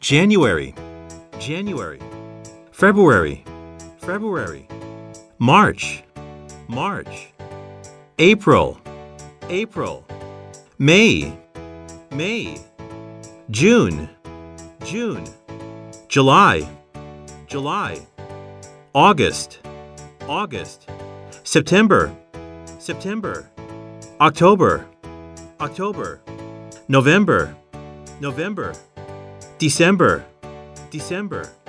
January, January. February, February. March, March. April, April. May, May. June, June. July, July. August, August. September, September. October, October. November, November. December, December.